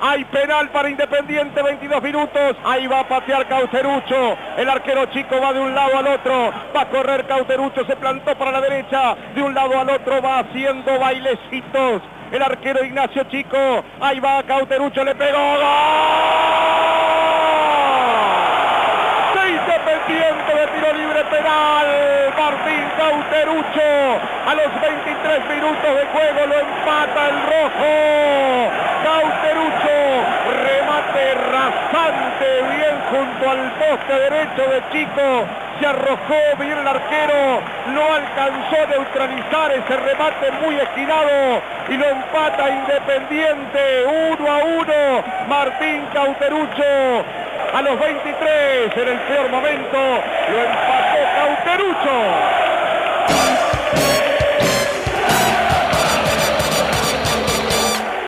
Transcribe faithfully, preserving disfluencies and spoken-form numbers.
Hay penal para Independiente, veintidós minutos. Ahí va a patear Cauterucho. El arquero Chico va de un lado al otro. Va a correr Cauterucho, se plantó para la derecha. De un lado al otro va haciendo bailecitos. El arquero Ignacio Chico. Ahí va Cauterucho, le pegó. ¡Gol! De Independiente de tiro libre penal. Martín Cauterucho. A los veintitrés minutos de juego lo empata el rojo. Cauterucho, remate rasante, bien junto al poste derecho de Chico. Se arrojó bien el arquero, no alcanzó a neutralizar ese remate muy esquinado y lo empata Independiente, uno a uno. Martín Cauterucho a los veintitrés, en el peor momento, lo empató Cauterucho.